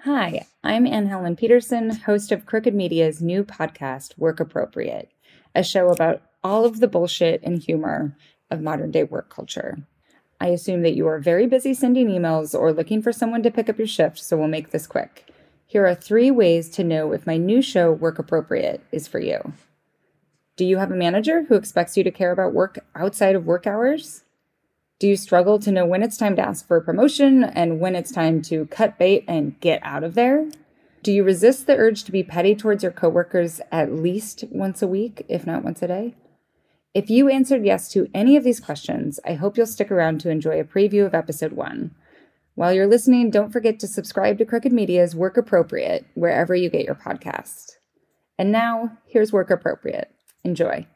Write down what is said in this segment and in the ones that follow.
Hi, I'm Anne-Helen Peterson, host of Crooked Media's new podcast, Work Appropriate, a show about all of the bullshit and humor of modern-day work culture. I assume that you are very busy sending emails or looking for someone to pick up your shift, so we'll make this quick. Here are 3 ways to know if my new show, Work Appropriate, is for you. Do you have a manager who expects you to care about work outside of work hours? Do you struggle to know when it's time to ask for a promotion and when it's time to cut bait and get out of there? Do you resist the urge to be petty towards your coworkers at least once a week, if not once a day? If you answered yes to any of these questions, I hope you'll stick around to enjoy a preview of episode 1. While you're listening, don't forget to subscribe to Crooked Media's Work Appropriate wherever you get your podcast. And now, here's Work Appropriate. Enjoy.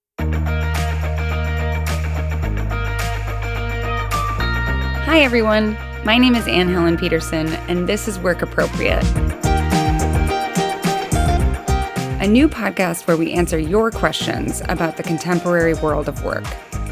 Hi, everyone. My name is Anne-Helen Peterson, and this is Work Appropriate, a new podcast where we answer your questions about the contemporary world of work.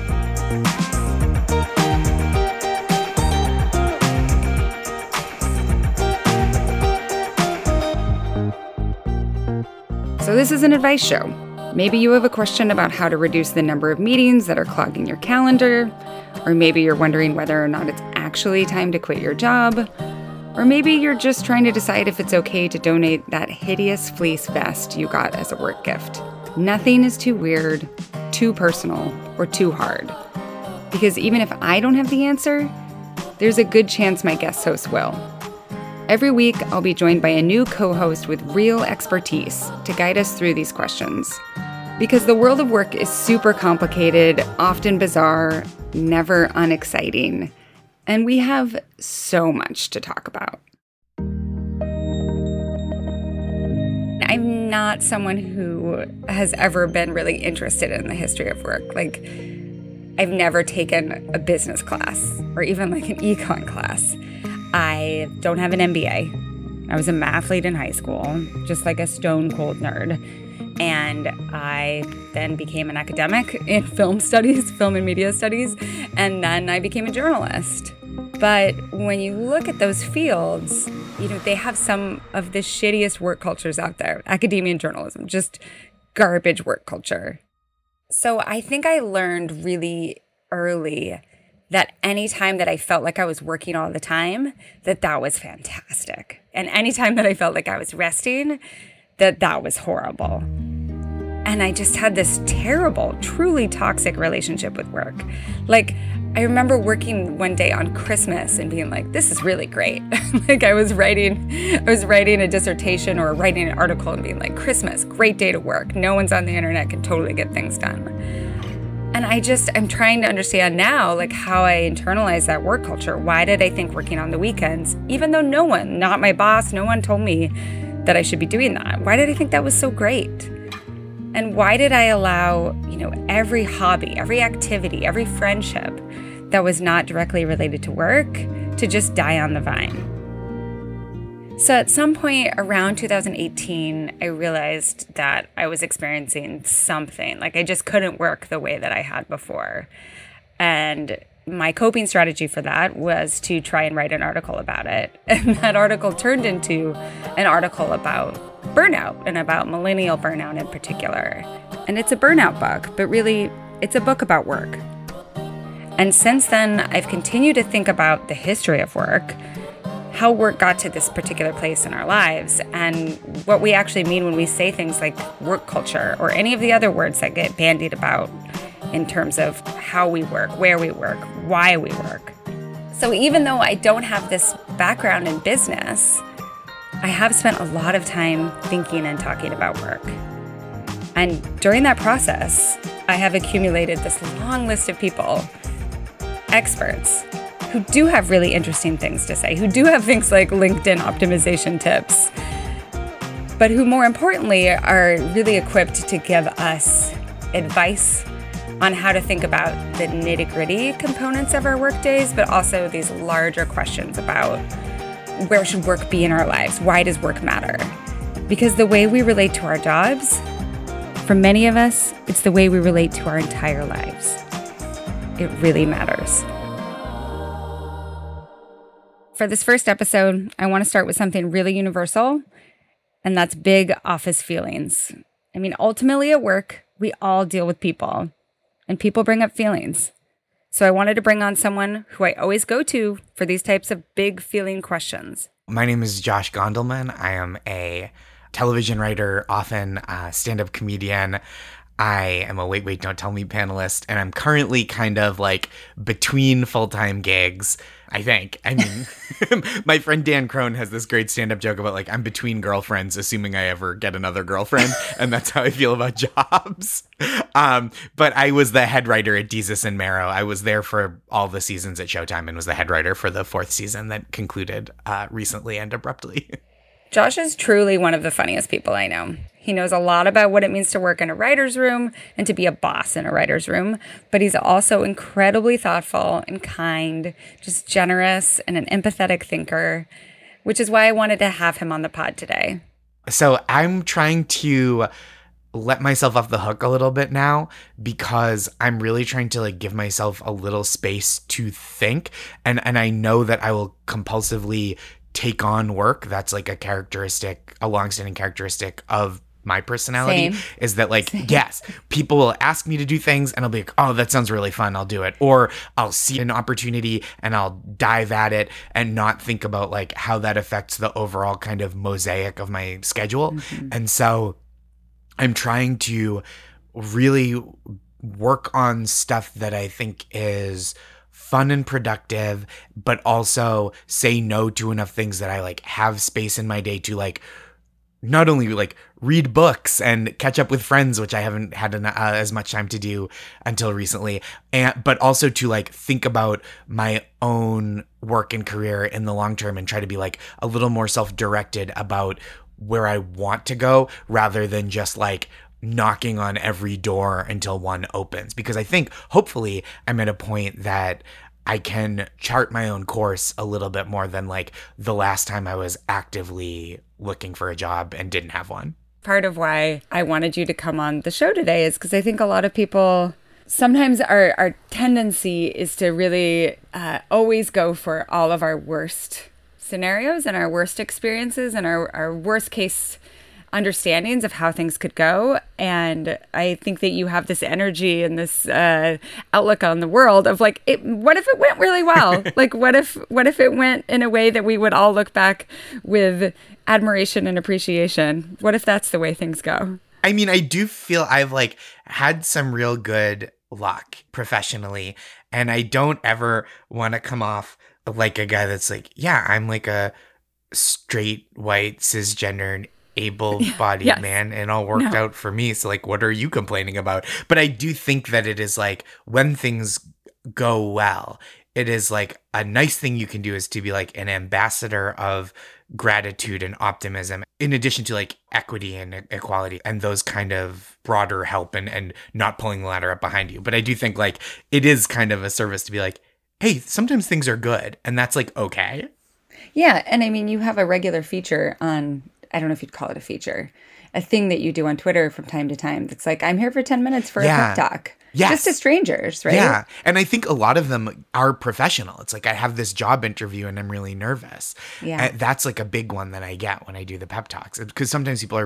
So this is an advice show. Maybe you have a question about how to reduce the number of meetings that are clogging your calendar, or maybe you're wondering whether or not it's actually time to quit your job, or maybe you're just trying to decide if it's okay to donate that hideous fleece vest you got as a work gift. Nothing is too weird, too personal, or too hard. Because even if I don't have the answer, there's a good chance my guest host will. Every week, I'll be joined by a new co-host with real expertise to guide us through these questions. Because the world of work is super complicated, often bizarre, never unexciting, and we have so much to talk about. I'm not someone who has ever been really interested in the history of work. I've never taken a business class or even an econ class. I don't have an MBA. I was a mathlete in high school, just like a stone cold nerd. And I then became an academic in film and media studies, and then I became a journalist. But when you look at those fields, they have some of the shittiest work cultures out there. Academia and journalism, just garbage work culture. So I think I learned really early that any time that I felt like I was working all the time, that was fantastic. And any time that I felt like I was resting, that was horrible. And I just had this terrible, truly toxic relationship with work. I remember working one day on Christmas and being like, this is really great. I was writing a dissertation or writing an article and being like, Christmas, great day to work. No one's on the internet, can totally get things done. And I'm trying to understand now, how I internalize that work culture. Why did I think working on the weekends, even though no one, not my boss, no one told me that I should be doing that? Why did I think that was so great? And why did I allow, every hobby, every activity, every friendship that was not directly related to work to just die on the vine? So at some point around 2018, I realized that I was experiencing something. I just couldn't work the way that I had before. And my coping strategy for that was to try and write an article about it. And that article turned into an article about burnout and about millennial burnout in particular. And it's a burnout book, but really it's a book about work. And since then, I've continued to think about the history of work, how work got to this particular place in our lives, and what we actually mean when we say things like work culture or any of the other words that get bandied about in terms of how we work, where we work, why we work. So even though I don't have this background in business, I have spent a lot of time thinking and talking about work. And during that process, I have accumulated this long list of people, experts, who do have really interesting things to say, who do have things like LinkedIn optimization tips, but who more importantly are really equipped to give us advice on how to think about the nitty-gritty components of our work days, but also these larger questions about where should work be in our lives? Why does work matter? Because the way we relate to our jobs, for many of us, it's the way we relate to our entire lives. It really matters. For this first episode, I want to start with something really universal, and that's big office feelings. I mean, ultimately at work, we all deal with people, and people bring up feelings. So I wanted to bring on someone who I always go to for these types of big feeling questions. My name is Josh Gondelman. I am a television writer, often a stand-up comedian. I am a Wait, Don't Tell Me panelist, and I'm currently kind of like between full-time gigs, I think. I mean, my friend Dan Crone has this great stand-up joke about like, I'm between girlfriends, assuming I ever get another girlfriend, and that's how I feel about jobs. But I was the head writer at Jesus and Marrow. I was there for all the seasons at Showtime and was the head writer for the 4th season that concluded recently and abruptly. Josh is truly one of the funniest people I know. He knows a lot about what it means to work in a writer's room and to be a boss in a writer's room, but he's also incredibly thoughtful and kind, just generous and an empathetic thinker, which is why I wanted to have him on the pod today. So I'm trying to let myself off the hook a little bit now because I'm really trying to like give myself a little space to think. And I know that I will compulsively take on work. That's like a longstanding characteristic of my personality. Same. Is that like, yes, people will ask me to do things and I'll be like, oh, that sounds really fun, I'll do it. Or I'll see an opportunity and I'll dive at it and not think about like how that affects the overall kind of mosaic of my schedule. Mm-hmm. And so I'm trying to really work on stuff that I think is fun and productive, but also say no to enough things that I like have space in my day to like not only like read books and catch up with friends, which I haven't had as much time to do until recently, but also to like think about my own work and career in the long term and try to be like a little more self-directed about where I want to go rather than just like knocking on every door until one opens. Because I think hopefully I'm at a point that I can chart my own course a little bit more than like the last time I was actively looking for a job and didn't have one. Part of why I wanted you to come on the show today is because I think a lot of people, sometimes our tendency is to really always go for all of our worst scenarios and our worst experiences and our worst case understandings of how things could go. And I think that you have this energy and this outlook on the world of like, what if it went really well? Like, what if it went in a way that we would all look back with admiration and appreciation? What if that's the way things go? I mean, I do feel I've like had some real good luck professionally, and I don't ever want to come off like a guy that's like, yeah, I'm like a straight, white, cisgendered, able-bodied yes. man, and all worked out for me. So like, what are you complaining about? But I do think that it is like when things go well, it is like a nice thing you can do is to be like an ambassador of gratitude and optimism, in addition to like equity and equality and those kind of broader help and not pulling the ladder up behind you. But I do think like it is kind of a service to be like, hey, sometimes things are good, and that's like okay. Yeah, and I mean, you have a regular feature on, I don't know if you'd call it a feature, a thing that you do on Twitter from time to time that's like, I'm here for 10 minutes for a pep talk. Yes. Just to strangers, right? Yeah. And I think a lot of them are professional. It's like I have this job interview and I'm really nervous. Yeah. And that's like a big one that I get when I do the pep talks. Because sometimes people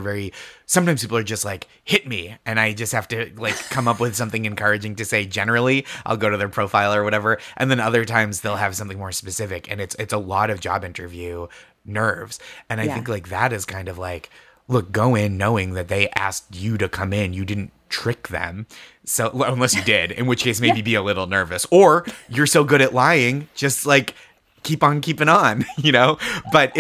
are just like, hit me. And I just have to like come up with something encouraging to say generally. I'll go to their profile or whatever. And then other times they'll have something more specific. And it's a lot of job interview nerves. And I think like that is kind of like, look, go in knowing that they asked you to come in. You didn't trick them. So unless you did, in which case maybe be a little nervous, or you're so good at lying, just like keep on keeping on, you know? But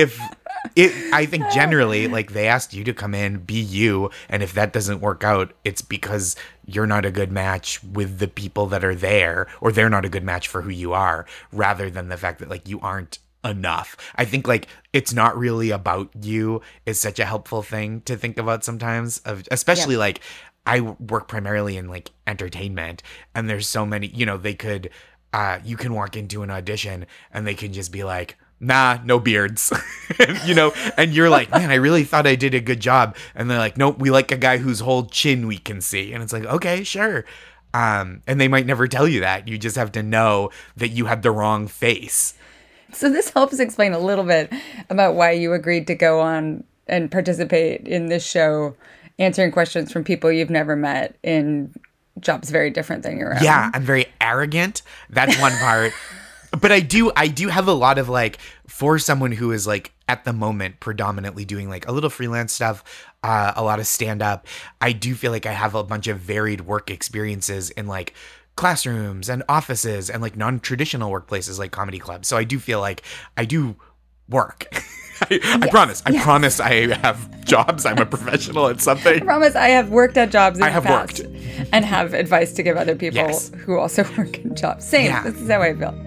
I think generally like they asked you to come in, be you. And if that doesn't work out, it's because you're not a good match with the people that are there, or they're not a good match for who you are, rather than the fact that like you aren't enough. I think like it's not really about you is such a helpful thing to think about sometimes, especially like I work primarily in like entertainment, and there's so many, you know, they could you can walk into an audition and they can just be like, nah, no beards, you know, and you're like, man, I really thought I did a good job. And they're like, nope, we like a guy whose whole chin we can see. And it's like, okay, sure. And they might never tell you that. You just have to know that you had the wrong face. So this helps explain a little bit about why you agreed to go on and participate in this show, answering questions from people you've never met in jobs very different than your own. Yeah, I'm very arrogant. That's one part. But I do have a lot of like, for someone who is like at the moment predominantly doing like a little freelance stuff, a lot of stand up, I do feel like I have a bunch of varied work experiences in like classrooms and offices and like non-traditional workplaces like comedy clubs. So I do feel like I do work. I promise. I promise I have jobs. I'm a professional at something. I promise I have worked at jobs in I have the past worked. and have advice to give other people Yes. who also work in jobs. Same. Yeah. This is how I feel.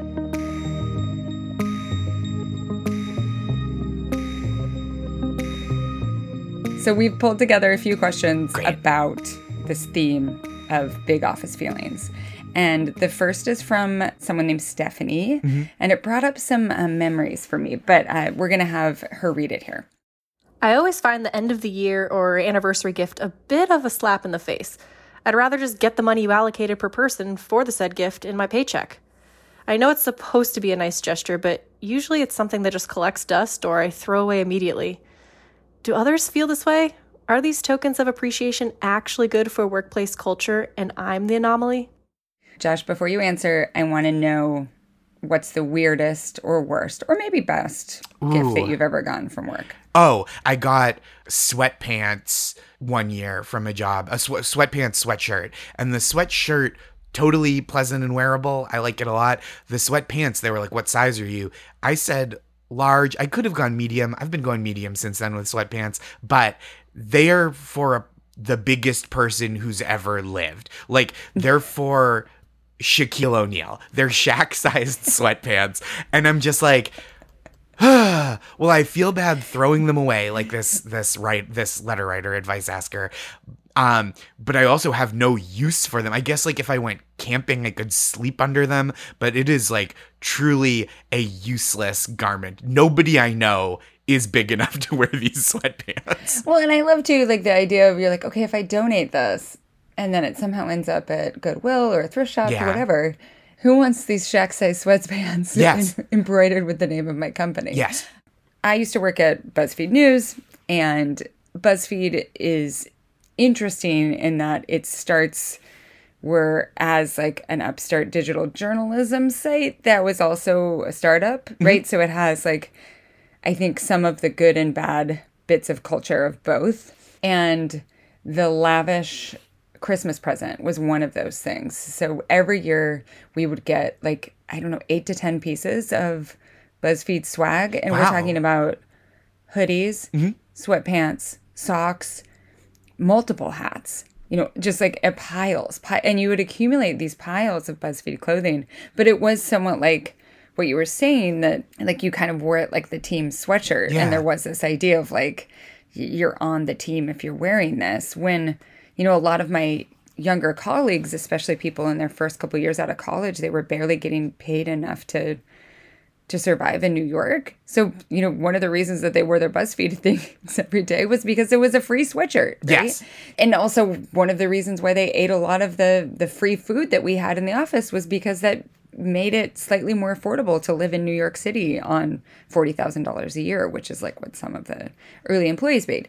So we've pulled together a few questions Great. about this theme of big office feelings. And the first is from someone named Stephanie, and it brought up some memories for me, but we're going to have her read it here. I always find the end of the year or anniversary gift a bit of a slap in the face. I'd rather just get the money you allocated per person for the said gift in my paycheck. I know it's supposed to be a nice gesture, but usually it's something that just collects dust or I throw away immediately. Do others feel this way? Are these tokens of appreciation actually good for workplace culture and I'm the anomaly? Josh, before you answer, I want to know what's the weirdest or worst, or maybe best gift that you've ever gotten from work. Oh, I got sweatpants one year from a job, a sweatpants sweatshirt. And the sweatshirt, totally pleasant and wearable. I like it a lot. The sweatpants, they were like, what size are you? I said large. I could have gone medium. I've been going medium since then with sweatpants, but they are for the biggest person who's ever lived. Like, they're for Shaquille O'Neal. They're Shaq-sized sweatpants. And I'm just like, well, I feel bad throwing them away like this letter writer, advice asker. But I also have no use for them. I guess like if I went camping, I could sleep under them, but it is like truly a useless garment. Nobody I know is big enough to wear these sweatpants. Well, and I love too, like the idea of you're like, okay, if I donate this and then it somehow ends up at Goodwill or a thrift shop or whatever, who wants these Shaq-sized sweatpants Yes. embroidered with the name of my company? Yes. I used to work at BuzzFeed News, and BuzzFeed is interesting in that it starts as like an upstart digital journalism site that was also a startup, right? So it has like, I think some of the good and bad bits of culture of both. And the lavish Christmas present was one of those things. So every year we would get like, I don't know, 8 to 10 pieces of BuzzFeed swag. And we're talking about hoodies, sweatpants, socks, multiple hats, you know, just like at piles. And you would accumulate these piles of BuzzFeed clothing. But it was somewhat like what you were saying, that like you kind of wore it like the team sweatshirt. Yeah. And there was this idea of like, you're on the team if you're wearing this. When, you know, a lot of my younger colleagues, especially people in their first couple years out of college, they were barely getting paid enough to survive in New York. So, you know, one of the reasons that they wore their BuzzFeed things every day was because it was a free sweatshirt, right? Yes. And also one of the reasons why they ate a lot of the free food that we had in the office was because that made it slightly more affordable to live in New York City on $40,000 a year, which is like what some of the early employees paid.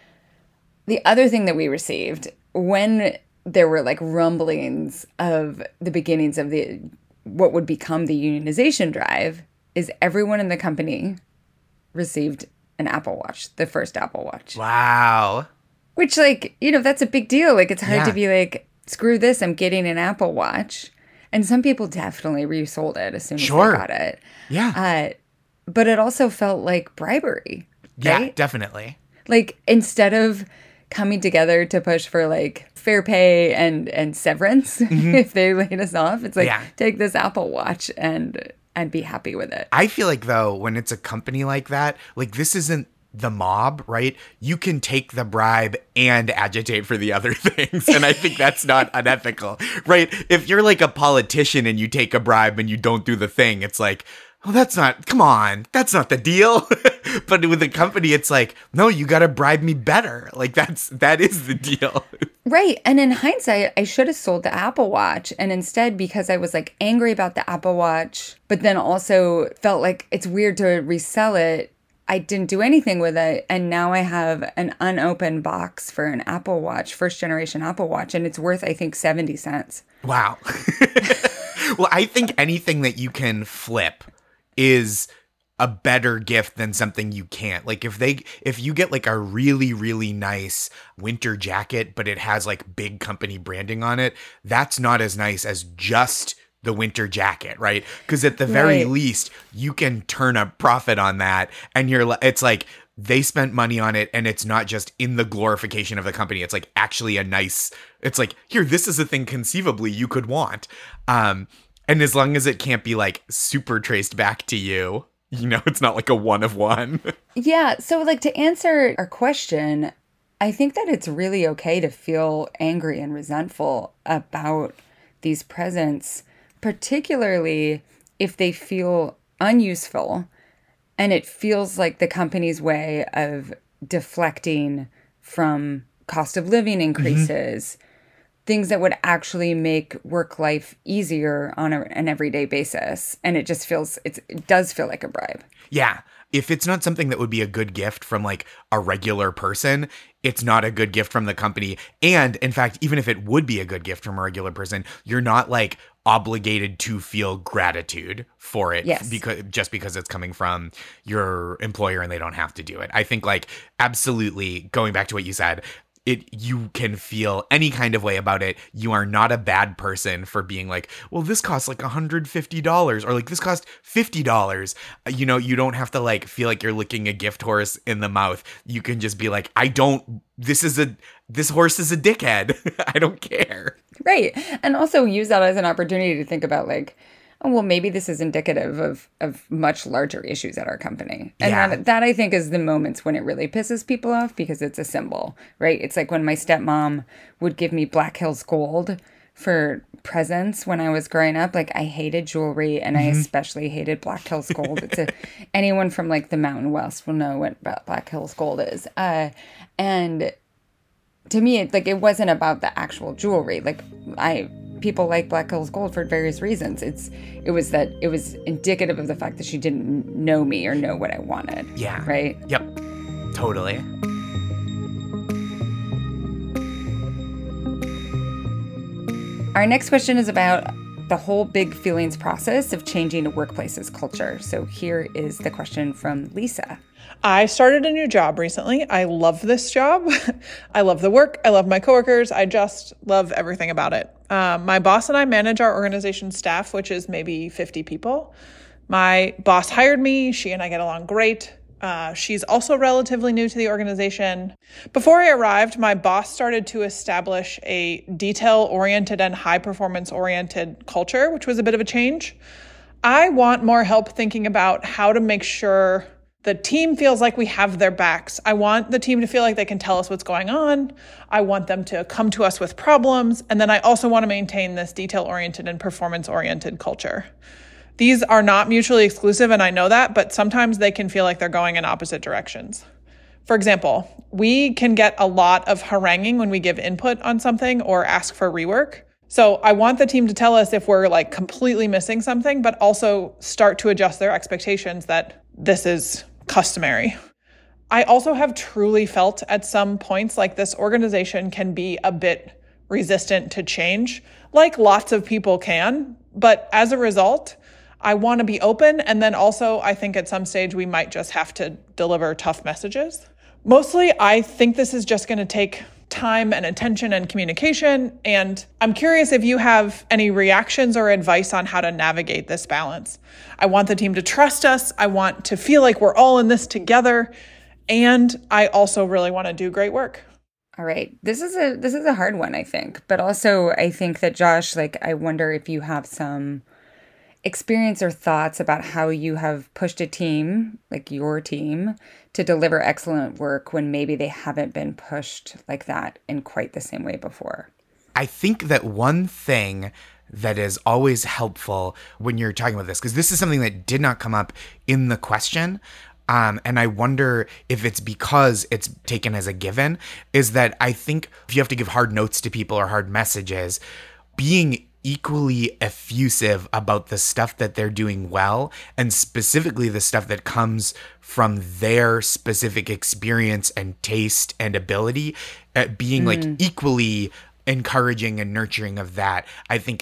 The other thing that we received when there were like rumblings of the beginnings of what would become the unionization drive is everyone in the company received an Apple Watch, the first Apple Watch. Wow. Which, like, you know, that's a big deal. Like, it's hard Yeah. to be like, screw this, I'm getting an Apple Watch. And some people definitely resold it as soon as they got it. Yeah. But it also felt like bribery. Yeah, Right? definitely. Like, instead of coming together to push for like fair pay and severance if they laid us off, it's like, take this Apple Watch and be happy with it. I feel like, though, when it's a company like that, like this isn't the mob, right? You can take the bribe and agitate for the other things. And I think that's not unethical, right? If you're like a politician and you take a bribe and you don't do the thing, it's like, oh, come on, that's not the deal. But with the company, it's like, no, you got to bribe me better. Like that is the deal. Right. And in hindsight, I should have sold the Apple Watch. And instead, because I was like angry about the Apple Watch, but then also felt like it's weird to resell it, I didn't do anything with it. And now I have an unopened box for an Apple Watch, first generation Apple Watch. And it's worth, I think, 70 cents. Wow. Well, I think anything that you can flip is a better gift than something you can't. Like if you get like a really, really nice winter jacket, but it has like big company branding on it, that's not as nice as just the winter jacket, right? Because at the very least, you can turn a profit on that, and it's like they spent money on it, and it's not just in the glorification of the company. It's like actually it's like, here, this is a thing conceivably you could want. And as long as it can't be like super traced back to you, it's not like a one of one. Yeah. So like to answer our question, I think that it's really okay to feel angry and resentful about these presents, particularly if they feel unuseful and it feels like the company's way of deflecting from cost of living increases, things that would actually make work life easier on an everyday basis. And it does feel like a bribe. Yeah. If it's not something that would be a good gift from like a regular person, it's not a good gift from the company. And in fact, even if it would be a good gift from a regular person, you're not like obligated to feel gratitude for it. Yes. because it's coming from your employer and they don't have to do it. I think like absolutely going back to what you said, you can feel any kind of way about it. You are not a bad person for being like, well, this costs like $150 or like this cost $50. You don't have to like feel like you're licking a gift horse in the mouth. You can just be like, this horse is a dickhead. I don't care. Right. And also use that as an opportunity to think about like, oh, well, maybe this is indicative of much larger issues at our company. And that I think is the moments when it really pisses people off because it's a symbol, right? It's like when my stepmom would give me Black Hills Gold for presents when I was growing up. Like I hated jewelry and I especially hated Black Hills Gold. Anyone from like the Mountain West will know what Black Hills Gold is. And to me, it wasn't about the actual jewelry. Like people like Black Hills Gold for various reasons. It was indicative of the fact that she didn't know me or know what I wanted. Yeah. Right? Yep. Totally. Our next question is about the whole big feelings process of changing a workplace's culture. So here is the question from Lisa. I started a new job recently. I love this job. I love the work. I love my coworkers. I just love everything about it. My boss and I manage our organization staff, which is maybe 50 people. My boss hired me. She and I get along great. She's also relatively new to the organization. Before I arrived, my boss started to establish a detail-oriented and high-performance-oriented culture, which was a bit of a change. I want more help thinking about how to make sure the team feels like we have their backs. I want the team to feel like they can tell us what's going on. I want them to come to us with problems. And then I also want to maintain this detail-oriented and performance-oriented culture. These are not mutually exclusive, and I know that, but sometimes they can feel like they're going in opposite directions. For example, we can get a lot of haranguing when we give input on something or ask for rework. So I want the team to tell us if we're like completely missing something, but also start to adjust their expectations that this is customary. I also have truly felt at some points like this organization can be a bit resistant to change, like lots of people can. But as a result, I want to be open. And then also, I think at some stage, we might just have to deliver tough messages. Mostly, I think this is just going to take time and attention and communication. And I'm curious if you have any reactions or advice on how to navigate this balance. I want the team to trust us. I want to feel like we're all in this together. And I also really want to do great work. All right. This is a hard one, I think. But also, I think that Josh, I wonder if you have some experience or thoughts about how you have pushed a team, like your team, to deliver excellent work when maybe they haven't been pushed like that in quite the same way before. I think that one thing that is always helpful when you're talking about this, because this is something that did not come up in the question, And I wonder if it's because it's taken as a given, is that I think if you have to give hard notes to people or hard messages, being equally effusive about the stuff that they're doing well, and specifically the stuff that comes from their specific experience and taste and ability, being like equally encouraging and nurturing of that, I think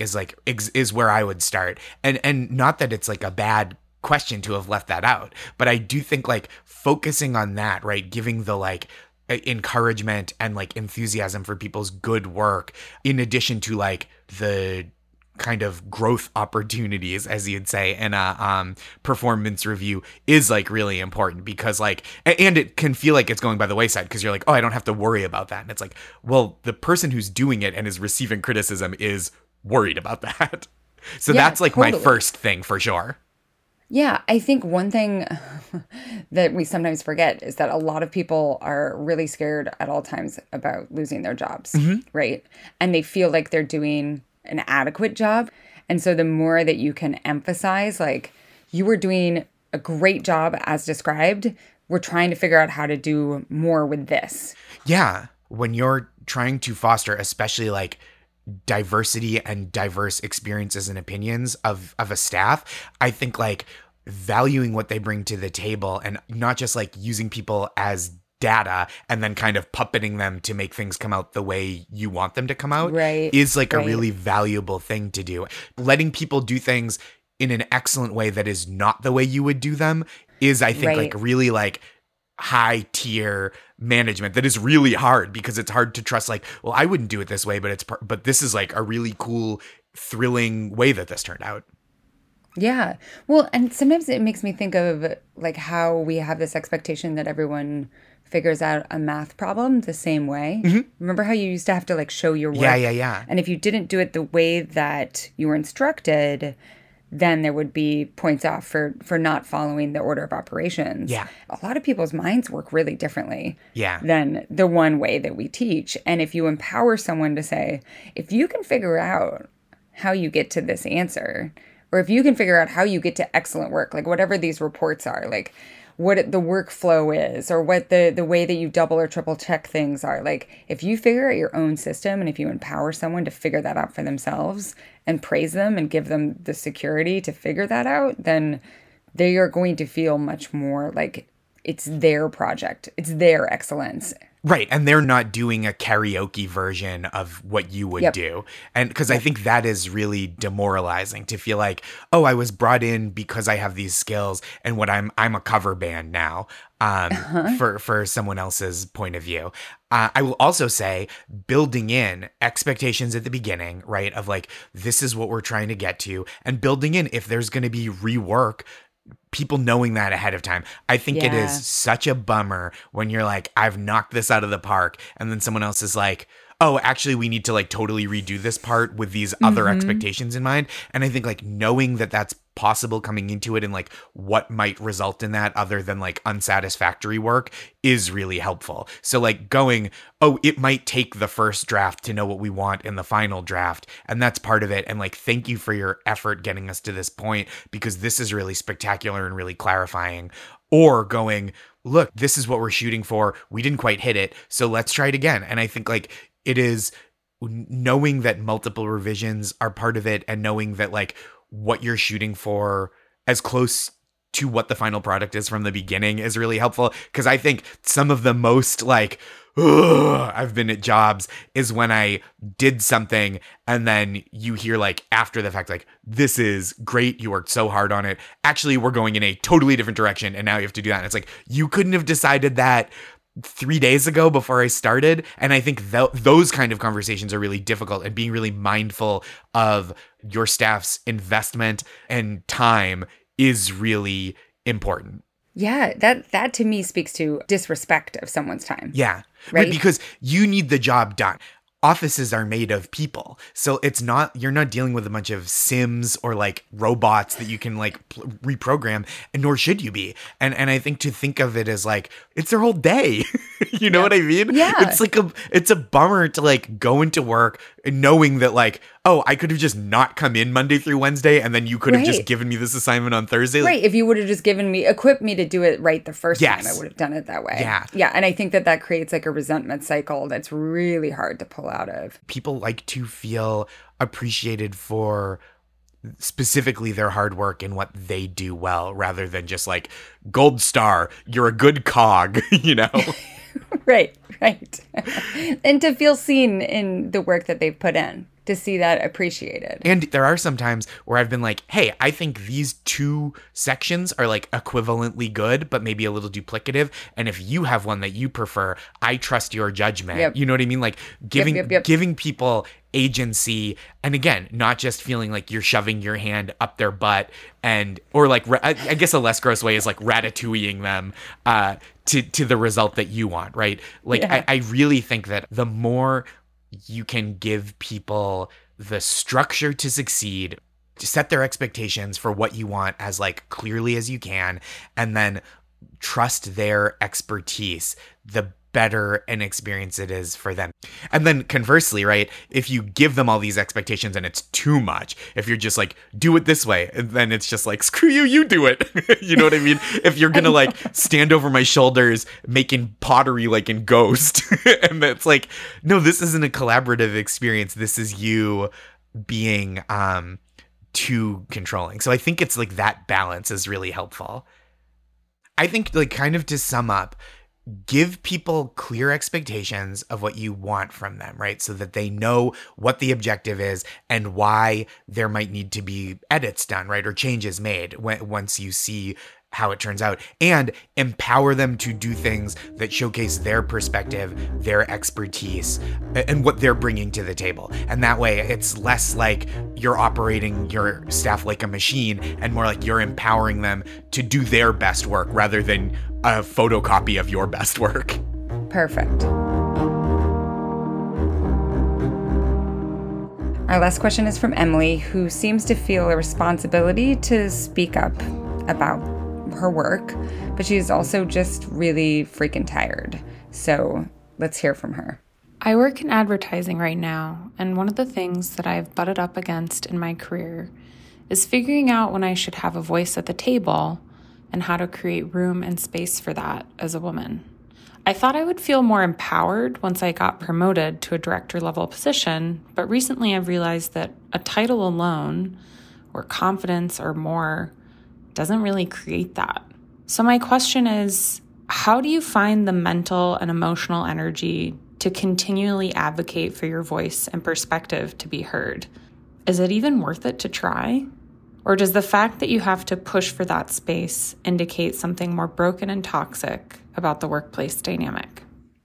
is where I would start. And not that it's like a bad question to have left that out, but I do think like focusing on that, right, giving the like encouragement and like enthusiasm for people's good work, in addition to like the kind of growth opportunities, as you'd say in a performance review, is like really important, because like, and it can feel like it's going by the wayside because you're like, oh, I don't have to worry about that. And it's like, well, the person who's doing it and is receiving criticism is worried about that. So that's like my first thing for sure. Yeah, I think one thing that we sometimes forget is that a lot of people are really scared at all times about losing their jobs, right? And they feel like they're doing an adequate job. And so the more that you can emphasize, like, you were doing a great job as described, we're trying to figure out how to do more with this. Yeah. When you're trying to foster, especially like diversity and diverse experiences and opinions of a staff, I think like valuing what they bring to the table and not just like using people as data and then kind of puppeting them to make things come out the way you want them to come out, is like a really valuable thing to do. Letting people do things in an excellent way that is not the way you would do them is, I think, like really like high tier management that is really hard, because it's hard to trust like, well, I wouldn't do it this way, but this is like a really cool, thrilling way that this turned out. Yeah. Well, and sometimes it makes me think of like how we have this expectation that everyone figures out a math problem the same way. Remember how you used to have to like show your work? Yeah. And if you didn't do it the way that you were instructed, then there would be points off for not following the order of operations. Yeah. A lot of people's minds work really differently than the one way that we teach. And if you empower someone to say, if you can figure out how you get to this answer, or if you can figure out how you get to excellent work, like whatever these reports are, like what the workflow is, or what the way that you double or triple check things are. Like if you figure out your own system, and if you empower someone to figure that out for themselves and praise them and give them the security to figure that out, then they are going to feel much more like it's their project. It's their excellence. Right. And they're not doing a karaoke version of what you would do. And because I think that is really demoralizing, to feel like, oh, I was brought in because I have these skills, and what I'm a cover band now for someone else's point of view. I will also say building in expectations at the beginning, right, of like, this is what we're trying to get to, and building in if there's going to be rework, people knowing that ahead of time. I think it is such a bummer when you're like, I've knocked this out of the park, and then someone else is like, oh, actually, we need to like totally redo this part with these other expectations in mind. And I think like knowing that that's possible coming into it, and like what might result in that other than like unsatisfactory work, is really helpful. So like going, oh, it might take the first draft to know what we want in the final draft, and that's part of it. And like, thank you for your effort getting us to this point, because this is really spectacular and really clarifying. Or going, look, this is what we're shooting for. We didn't quite hit it, so let's try it again. And I think like it is knowing that multiple revisions are part of it, and knowing that like what you're shooting for as close to what the final product is from the beginning is really helpful. Because I think some of the most like, I've been at jobs is when I did something and then you hear like after the fact, like, this is great, you worked so hard on it, actually we're going in a totally different direction and now you have to do that. And it's like, you couldn't have decided that 3 days ago before I started. And I think those kind of conversations are really difficult, and being really mindful of your staff's investment and time is really important. Yeah, that to me speaks to disrespect of someone's time. Yeah, right? Because you need the job done. Offices are made of people. So you're not dealing with a bunch of Sims or like robots that you can like reprogram, and nor should you be. And I think to think of it as like, it's their whole day. You know what I mean? Yeah. It's a bummer to like go into work knowing that like, oh, I could have just not come in Monday through Wednesday and then you could have just Right. given me this assignment on Thursday. Like, Right. If you would have just equipped me to do it right the first Yes. time, I would have done it that way. Yeah. Yeah. And I think that creates like a resentment cycle that's really hard to pull out of. people like to feel appreciated for specifically their hard work and what they do well rather than just like gold star, you're a good cog, you know? Right. Right. And to feel seen in the work that they've put in, to see that appreciated. And there are some times where I've been like, hey, I think these two sections are like equivalently good, but maybe a little duplicative. And if you have one that you prefer, I trust your judgment. Yep. You know what I mean? Like giving Yep. giving people agency. And again, not just feeling like you're shoving your hand up their butt or like, I guess a less gross way is like ratatouilleing them to the result that you want, right? Like, Yeah. I really think that the more you can give people the structure to succeed, to set their expectations for what you want as like clearly as you can, and then trust their expertise, the better an experience it is for them. And then conversely, right, if you give them all these expectations and it's too much, if you're just like, do it this way, and then it's just like, screw you, you do it. You know what I mean? If you're gonna like stand over my shoulders making pottery like in Ghost, and it's like, no, this isn't a collaborative experience. This is you being too controlling. So I think it's like that balance is really helpful. I think like kind of to sum up, give people clear expectations of what you want from them, right? So that they know what the objective is and why there might need to be edits done, right? Or changes made once you see how it turns out, and empower them to do things that showcase their perspective, their expertise, and what they're bringing to the table. And that way it's less like you're operating your staff like a machine and more like you're empowering them to do their best work rather than a photocopy of your best work. Perfect. Our last question is from Emily, who seems to feel a responsibility to speak up about her work, but she's also just really freaking tired. So let's hear from her. I work in advertising right now, and one of the things that I've butted up against in my career is figuring out when I should have a voice at the table and how to create room and space for that as a woman. I thought I would feel more empowered once I got promoted to a director level position, but recently I've realized that a title alone, or confidence or more, doesn't really create that. So my question is, how do you find the mental and emotional energy to continually advocate for your voice and perspective to be heard? Is it even worth it to try? Or does the fact that you have to push for that space indicate something more broken and toxic about the workplace dynamic?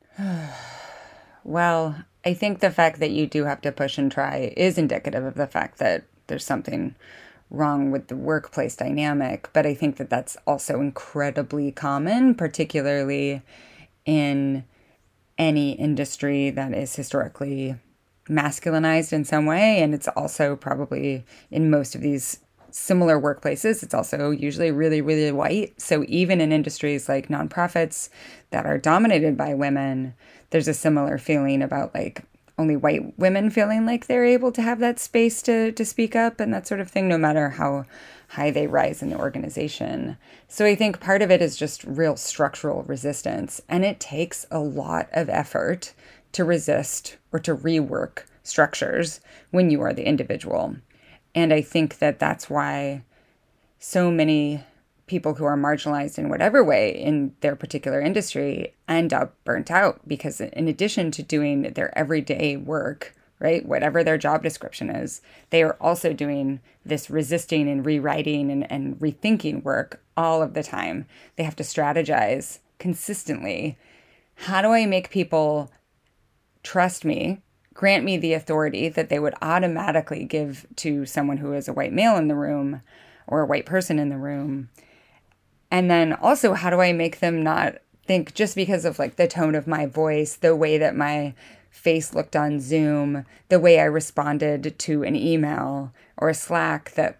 Well, I think the fact that you do have to push and try is indicative of the fact that there's something wrong with the workplace dynamic, but I think that that's also incredibly common, particularly in any industry that is historically masculinized in some way. And it's also probably in most of these similar workplaces, it's also usually really, really white. So even in industries like nonprofits that are dominated by women, there's a similar feeling about like only white women feeling like they're able to have that space to speak up and that sort of thing, no matter how high they rise in the organization. So I think part of it is just real structural resistance. And it takes a lot of effort to resist or to rework structures when you are the individual. And I think that that's why so many people who are marginalized in whatever way in their particular industry end up burnt out, because in addition to doing their everyday work, right, whatever their job description is, they are also doing this resisting and rewriting and rethinking work all of the time. They have to strategize consistently. How do I make people trust me, grant me the authority that they would automatically give to someone who is a white male in the room or a white person in the room? And then also, how do I make them not think just because of like the tone of my voice, the way that my face looked on Zoom, the way I responded to an email or a Slack, that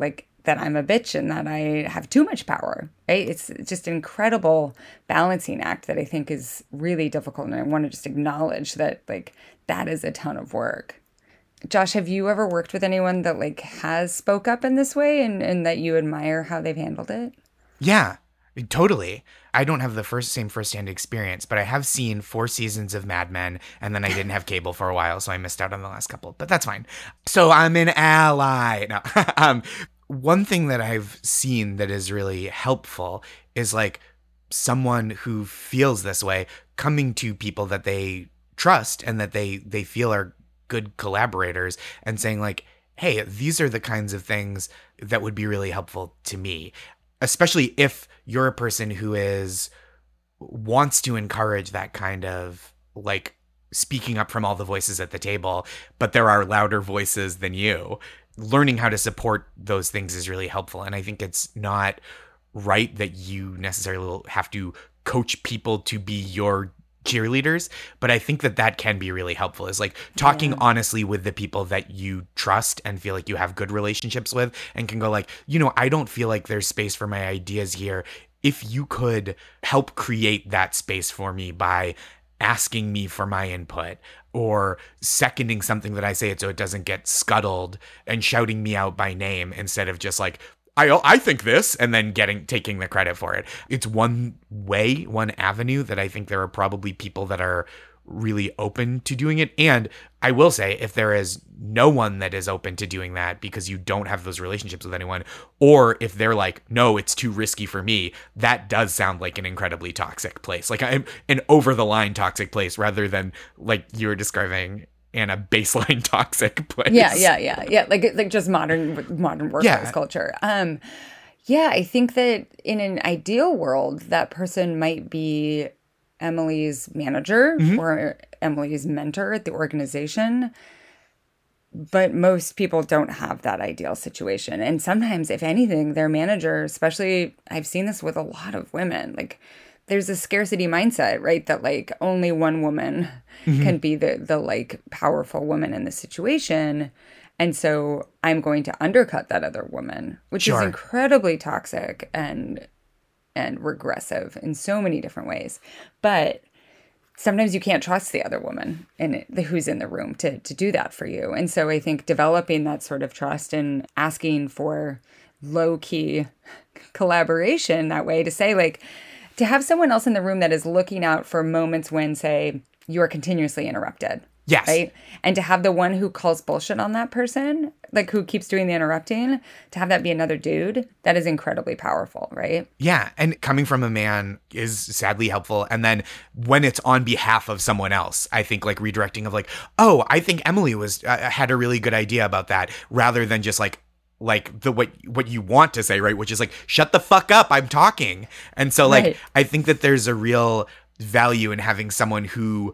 that I'm a bitch and that I have too much power, right? It's just an incredible balancing act that I think is really difficult. And I want to just acknowledge that, like, that is a ton of work. Josh, have you ever worked with anyone that, like, has spoke up in this way and that you admire how they've handled it? Yeah, totally. I don't have the same firsthand experience, but I have seen 4 seasons of Mad Men, and then I didn't have cable for a while, so I missed out on the last couple, but that's fine. So I'm an ally. No. One thing that I've seen that is really helpful is, like, someone who feels this way coming to people that they trust and that they feel are good collaborators and saying, like, hey, these are the kinds of things that would be really helpful to me. Especially if you're a person who wants to encourage that kind of, like, speaking up from all the voices at the table, but there are louder voices than you. Learning how to support those things is really helpful. And I think it's not right that you necessarily have to coach people to be your cheerleaders, but I think that can be really helpful, is, like, talking honestly with the people that you trust and feel like you have good relationships with, and can go, like, I don't feel like there's space for my ideas here. If you could help create that space for me by asking me for my input or seconding something that I say so it doesn't get scuttled and shouting me out by name instead of just like, I think this, and then taking the credit for it. It's one avenue that I think there are probably people that are really open to doing it. And I will say, if there is no one that is open to doing that because you don't have those relationships with anyone, or if they're like, no, it's too risky for me, that does sound like an incredibly toxic place. Like, I'm an over the line toxic place rather than, like you were describing, and a baseline toxic place. Yeah. Like just modern workplace culture. I think that in an ideal world, that person might be Emily's manager or Emily's mentor at the organization. But most people don't have that ideal situation. And sometimes, if anything, their manager, especially, I've seen this with a lot of women, like, there's a scarcity mindset, right? That, like, only one woman can be the like powerful woman in the situation. And so I'm going to undercut that other woman, which is incredibly toxic and regressive in so many different ways. But sometimes you can't trust the other woman who's in the room to do that for you. And so I think developing that sort of trust and asking for low-key collaboration that way, to say, like, to have someone else in the room that is looking out for moments when, say, you are continuously interrupted. Yes. Right? And to have the one who calls bullshit on that person, like, who keeps doing the interrupting, to have that be another dude, that is incredibly powerful, right? Yeah. And coming from a man is sadly helpful. And then when it's on behalf of someone else, I think, like, redirecting of, like, oh, I think Emily had a really good idea about that, rather than just like what you want to say, right? Which is like, shut the fuck up, I'm talking. And so, like, I think that there's a real value in having someone who,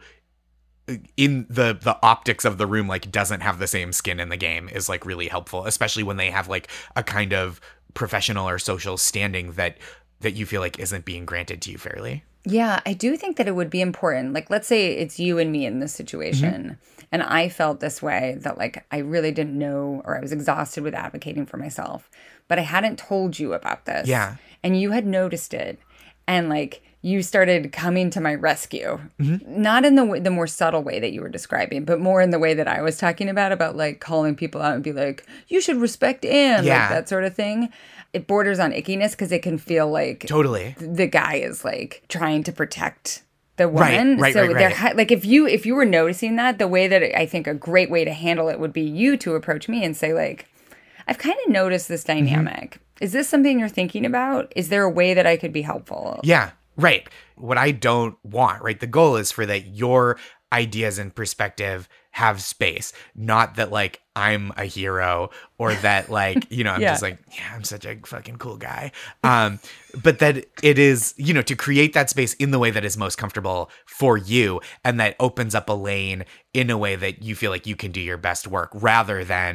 in the optics of the room, like, doesn't have the same skin in the game, is, like, really helpful, especially when they have, like, a kind of professional or social standing that you feel like isn't being granted to you fairly. Yeah, I do think that it would be important. Like, let's say it's you and me in this situation, and I felt this way, that, like, I really didn't know, or I was exhausted with advocating for myself, but I hadn't told you about this. Yeah. And you had noticed it, and, like, you started coming to my rescue, not in the more subtle way that you were describing, but more in the way that I was talking about, like, calling people out and be like, you should respect Anne, like, that sort of thing. It borders on ickiness because it can feel like totally the guy is, like, trying to protect the woman. Right. Like, if you were noticing that, the way that I think a great way to handle it would be you to approach me and say, like, I've kind of noticed this dynamic. Is this something you're thinking about? Is there a way that I could be helpful? Yeah. Right. What I don't want, right? The goal is for that your ideas and perspective have space, not that, like, I'm a hero, or that, like, I'm just like, I'm such a fucking cool guy. But that it is, to create that space in the way that is most comfortable for you, and that opens up a lane in a way that you feel like you can do your best work, rather than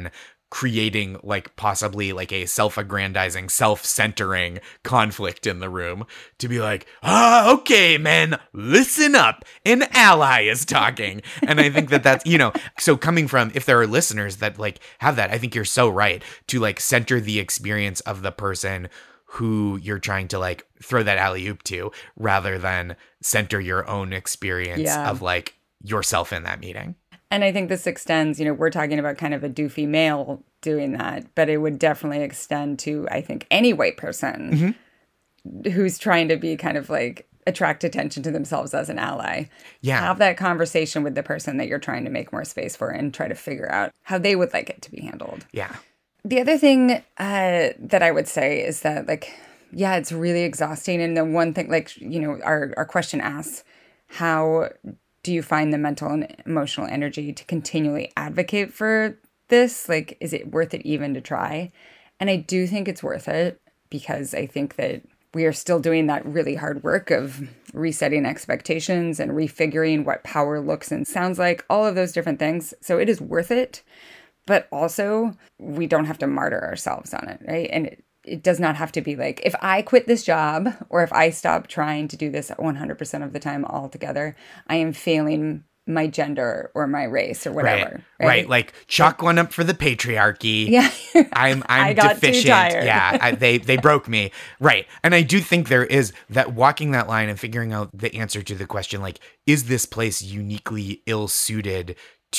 creating like possibly like a self-aggrandizing, self-centering conflict in the room, to be like, okay, men, listen up. An ally is talking. And I think that that's, so coming from, if there are listeners that like have that, I think you're so right to like center the experience of the person who you're trying to like throw that alley-oop to, rather than center your own experience of like yourself in that meeting. And I think this extends, we're talking about kind of a doofy male doing that, but it would definitely extend to, I think, any white person who's trying to be kind of like attract attention to themselves as an ally. Yeah. Have that conversation with the person that you're trying to make more space for and try to figure out how they would like it to be handled. Yeah. The other thing that I would say is that, like, yeah, it's really exhausting. And the one thing, like, our question asks, how do you find the mental and emotional energy to continually advocate for this? Like, is it worth it even to try? And I do think it's worth it, because I think that we are still doing that really hard work of resetting expectations and refiguring what power looks and sounds like, all of those different things. So it is worth it. But also, we don't have to martyr ourselves on it, right? And it does not have to be like, if I quit this job or if I stop trying to do this 100% of the time altogether, I am failing my gender or my race or whatever. Right. Like, chalk one up for the patriarchy. Yeah. I'm I got deficient. too tired. Yeah. They broke me. Right. And I do think there is that walking that line and figuring out the answer to the question, like, is this place uniquely ill-suited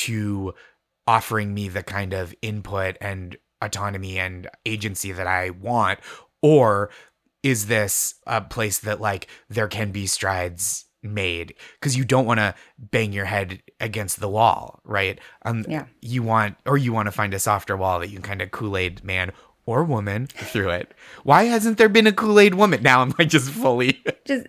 to offering me the kind of input and autonomy and agency that I want? Or is this a place that like there can be strides made? Because you don't want to bang your head against the wall, right? You want to find a softer wall that you can kind of Kool-Aid man or woman through it. Why hasn't there been a Kool-Aid woman? Now I'm like just fully just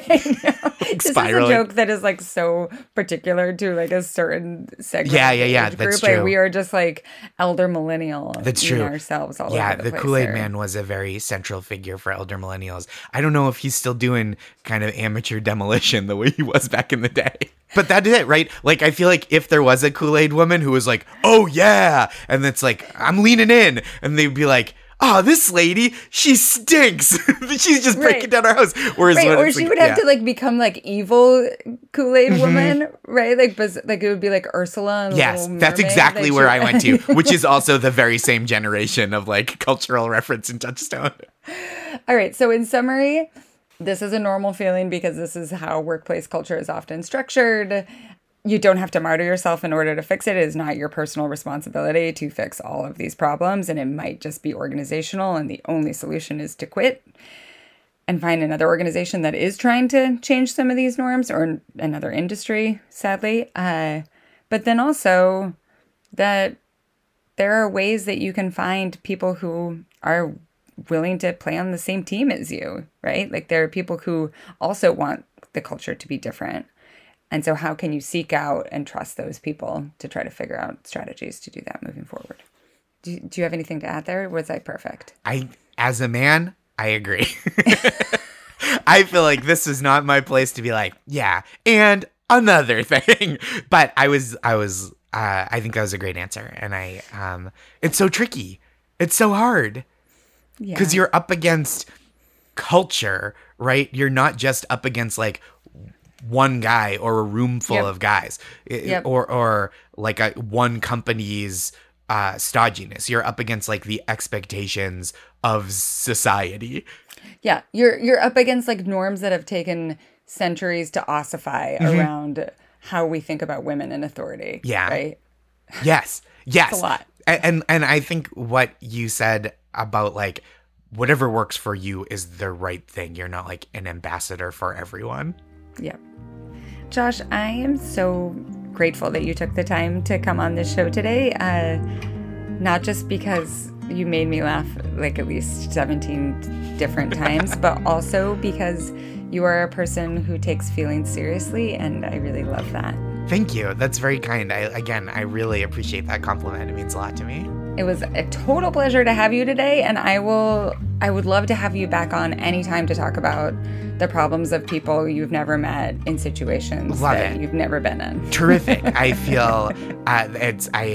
this spiraling. is a joke that is like so particular to like a certain segment. Yeah. Age That's group. true. Like, we are just like elder millennial. That's true. Ourselves all yeah, over the place Kool-Aid there. Man was a very central figure for elder millennials. I don't know if he's still doing kind of amateur demolition the way he was back in the day. But that is it, right? Like, I feel like if there was a Kool-Aid woman who was like, oh yeah, and it's like, I'm leaning in, and they'd be like, oh, this lady, she stinks. She's just breaking down our house. Whereas or she would have to like become like evil Kool-Aid woman, right? Like, but like it would be like Ursula. And yes, Little that's Mermaid, exactly like, where I went to, which is also the very same generation of like cultural reference and touchstone. All right. So in summary, this is a normal feeling because this is how workplace culture is often structured. You don't have to martyr yourself in order to fix it. It is not your personal responsibility to fix all of these problems. And it might just be organizational. And the only solution is to quit and find another organization that is trying to change some of these norms, or another industry, sadly. But then also that there are ways that you can find people who are willing to play on the same team as you, right? Like, there are people who also want the culture to be different. And so how can you seek out and trust those people to try to figure out strategies to do that moving forward? Do you have anything to add there? Or was I perfect? As a man, I agree. I feel like this is not my place to be like, yeah, and another thing. But I think that was a great answer. And it's so tricky. It's so hard. Because you're up against culture, right? You're not just up against like one guy or a room full of guys, or like one company's stodginess. You're up against like the expectations of society. Yeah, you're up against like norms that have taken centuries to ossify around how we think about women in authority. Yeah. Right. Yes. It's a lot. And I think what you said about like whatever works for you is the right thing. You're not like an ambassador for everyone. Yep. Josh, I am so grateful that you took the time to come on this show today. Not just because you made me laugh like at least 17 different times, but also because you are a person who takes feelings seriously, and I really love that. Thank you. That's very kind. I really appreciate that compliment. It means a lot to me. It was a total pleasure to have you today, and I would love to have you back on anytime to talk about the problems of people you've never met in situations you've never been in. Terrific. I feel I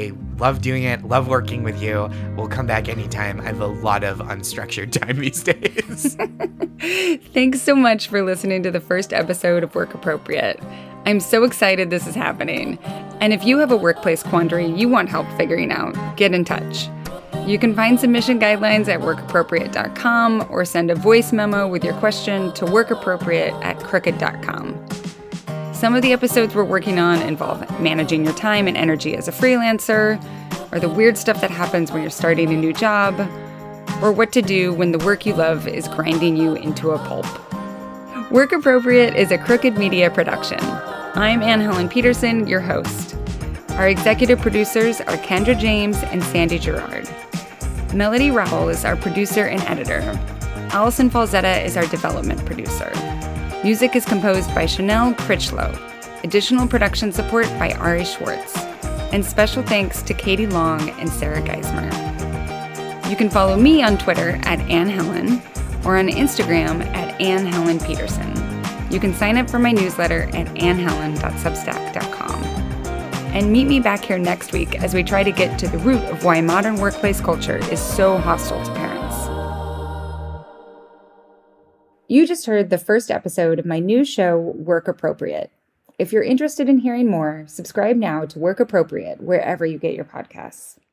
Love doing it. Love working with you. We'll come back anytime. I have a lot of unstructured time these days. Thanks so much for listening to the first episode of Work Appropriate. I'm so excited this is happening. And if you have a workplace quandary you want help figuring out, get in touch. You can find submission guidelines at workappropriate.com or send a voice memo with your question to workappropriate@crooked.com. Some of the episodes we're working on involve managing your time and energy as a freelancer, or the weird stuff that happens when you're starting a new job, or what to do when the work you love is grinding you into a pulp. Work Appropriate is a Crooked Media production. I'm Anne Helen Peterson, your host. Our executive producers are Kendra James and Sandy Gerard. Melody Rowell is our producer and editor. Allison Falzetta is our development producer. Music is composed by Chanel Critchlow. Additional production support by Ari Schwartz. And special thanks to Katie Long and Sarah Geismer. You can follow me on Twitter at Anne Helen or on Instagram at Anne Helen Peterson. You can sign up for my newsletter at annehelen.substack.com. And meet me back here next week as we try to get to the root of why modern workplace culture is so hostile to parents. You just heard the first episode of my new show, Work Appropriate. If you're interested in hearing more, subscribe now to Work Appropriate wherever you get your podcasts.